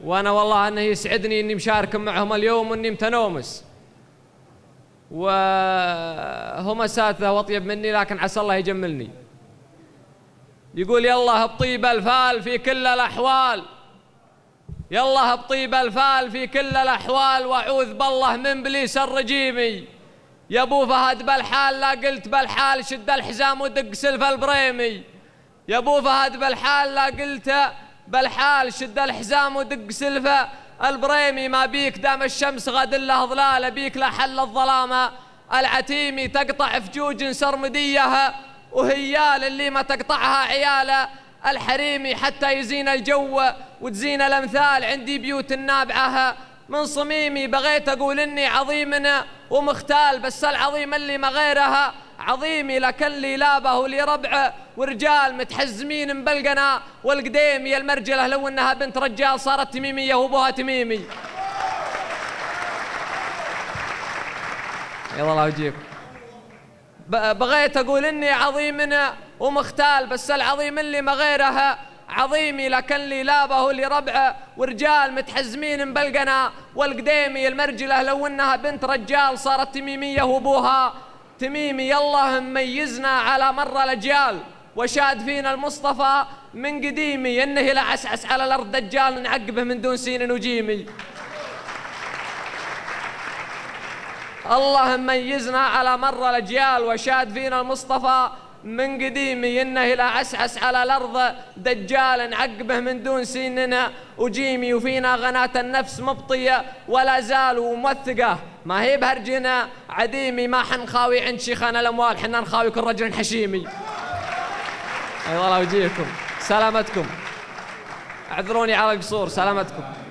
وأنا والله أنه يسعدني أني مشارك معهم اليوم وأني متنومس، وهم أساتذة وأطيب مني لكن عسى الله يجملني. يقول يلا بطيب الفال في كل الأحوال، يلا بطيب الفال في كل الأحوال، وأعوذ بالله من بليس الرجيمي. يا أبو فهد بالحال لا قلت بالحال، شد الحزام ودق سلف البريمي. يا أبو فهد بالحال لا قلت بالحال، شد الحزام ودق سلف البريمي. ما بيك دام الشمس غد له ظلال، بيك لحل الظلام العتيمي. تقطع فجوج سرمدية وهيال اللي ما تقطعها عيال الحريمي، حتى يزين الجو وتزين الأمثال. عندي بيوت النابعة من صميمي، بغيت أقول إني عظيم ومختال، بس العظيم اللي ما غيرها عظيمي. لكن لي لابه ولي ربع ورجال متحزمين مبلقنا والقديمي. المرجلة لو إنها بنت رجال صارت تميمية وأبوها تميمي. يلا الله يجيك. بغيت أقول إني عظيم ومختال، بس العظيم اللي ما غيرها عظيمي. لكن لي لابه ولي ربع ورجال متحزمين مبلقنا والقديمي. المرجلة لو إنها بنت رجال صارت تميمية وأبوها تميمي. يالله ميزنا على مر الأجيال، وشاد فينا المصطفى من قديمي. إنه لعسعس على الأرض دجال، نعقبه من دون سين وجيمي. الله ميزنا على مر الأجيال، وشاد فينا المصطفى من قديمي. إنه لعسعس على الأرض دجال، نعقبه من دون سيننا وجيمي. وفينا غناة النفس مبطية ولا زالوا موثقة، ما هي بهرجنا عديمي. ما حنخاوي عند شيخنا الأموال، حنا نخاوي كل رجل حشيمي. أي والله وجيكم سلامتكم، اعذروني على القصور، سلامتكم.